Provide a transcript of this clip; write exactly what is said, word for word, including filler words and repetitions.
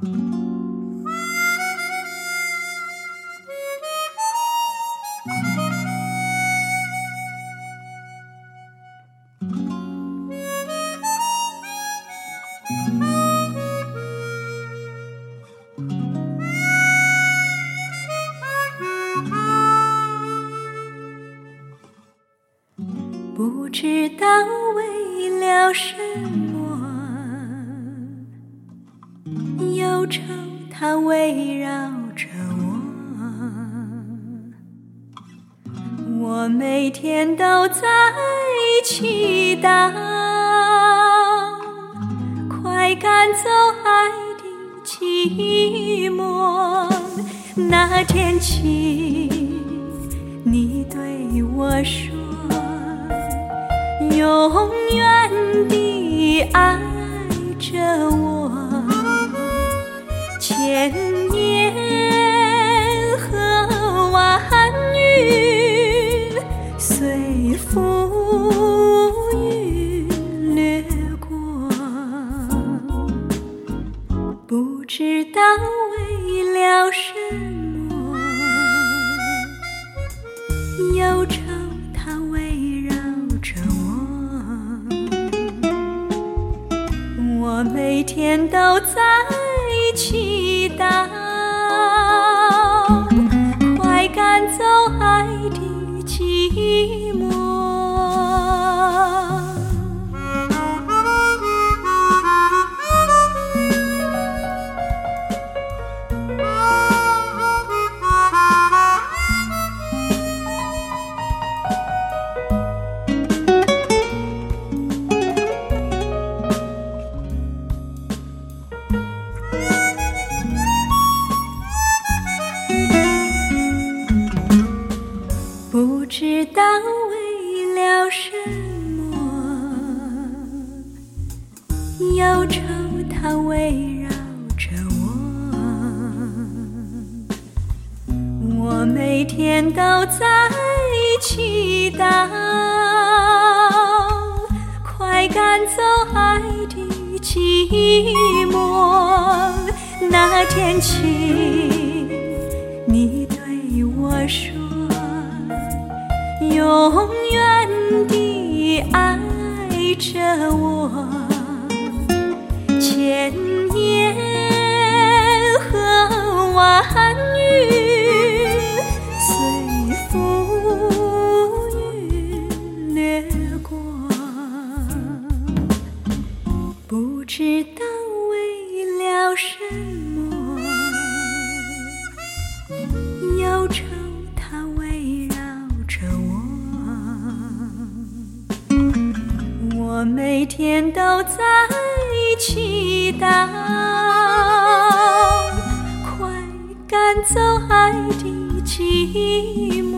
不知道为了什么，忧愁它围绕着我，我每天都在祈祷，快赶走爱的寂寞。那天起，你对我说，永远地爱着我，千年和万语随浮云掠过，不知道为了什么，忧愁它围绕着我，我每天都在祈祷，快赶走爱的寂寞。不知道为了什么，忧愁它围绕着我，我每天都在祈祷，快赶走爱的寂寞。那天起，你对我说，永远地爱着我，千言和万语随浮云掠过，不知道为了什么，忧愁它围绕着我，我每天都在祈祷，快赶走爱的寂寞。